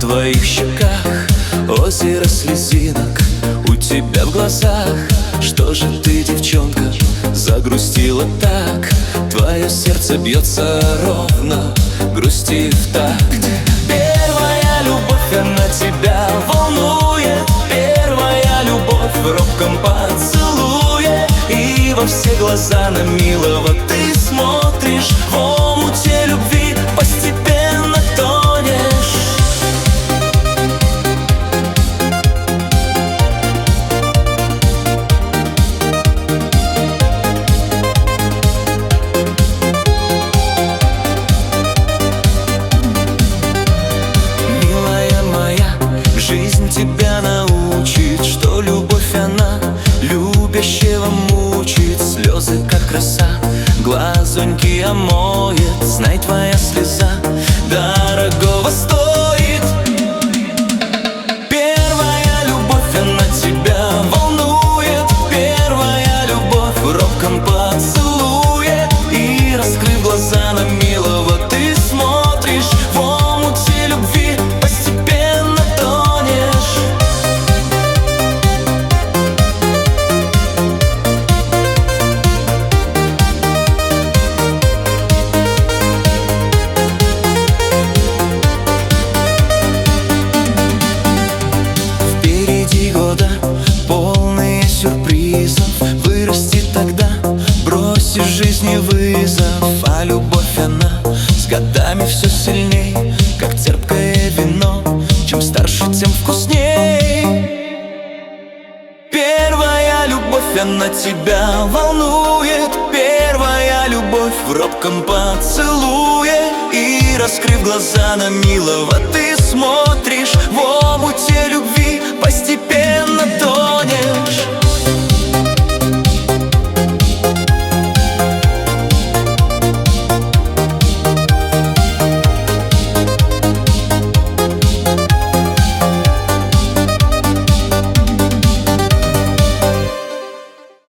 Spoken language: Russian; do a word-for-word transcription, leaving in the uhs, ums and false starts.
твоих щеках озеро слезинок, у тебя в глазах. Что же ты, девчонка, загрустила так? Твое сердце бьется ровно, грусти в такт. Первая любовь, она тебя волнует. Первая любовь в робком поцелуе. И во все глаза на милого ты смотришь. В омуте любви постепенно тонешь. Милая моя, жизнь тебя научит, что любовь она любящего мучит. Слезы, как роса, глазоньки омоет. Знай, твоя слеза дорогого стоит. Первая любовь, она тебя волнует. Первая любовь в робком поцелуе. И раскрыв глаза на милого ты смотришь. В омуте любви постепенно тонешь. Впереди года, полные сюрпризов. Вырасти тогда, бросишь жизни вызов. А любовь она с годами все сильней, как терпкое вино. Чем старше, тем вкусней. Первая любовь, она тебя волнует. Первая любовь в робком поцелуе. И раскрыв глаза на милого ты смотришь. В омуте любви постепенно то